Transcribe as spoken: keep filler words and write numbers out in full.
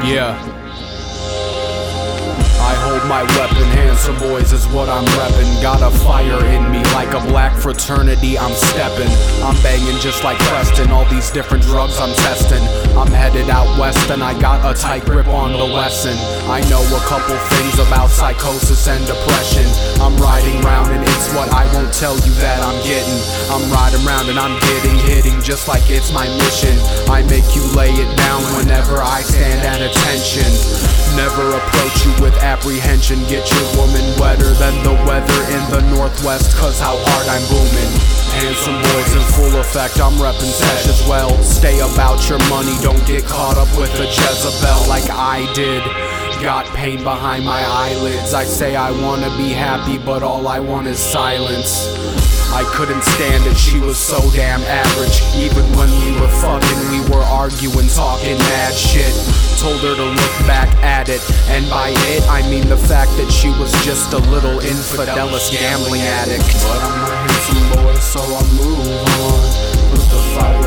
Yeah. I hold my weapon, handsome boys is what I'm reppin'. Got a fire in me, like a black fraternity I'm steppin'. I'm banging just like Preston, all these different drugs I'm testin'. I'm headed out west and I got a tight grip on the Wesson. I know a couple things about psychosis and depression. I'm riding round and it's what I won't tell you that I'm getting. I'm riding round and I'm getting, hitting just like it's my mission. I make you lay it down whenever I stand at attention. Never approach you with apprehension. Get your woman wetter than the weather in the northwest, cause how hard I'm booming. Handsome boys in full effect, I'm reppin' Sesh as well. Stay about your money, don't get caught up with a Jezebel like I did. Got pain behind my eyelids. I say I wanna be happy, but all I want is silence. I couldn't stand it, she was so damn average. Even when we were fucking, we were arguing, talking mad shit. Told her to look back at it, and by it I mean the fact that she was just a little infidelis gambling addict. But I'm a handsome boy, so I move on. Put the fire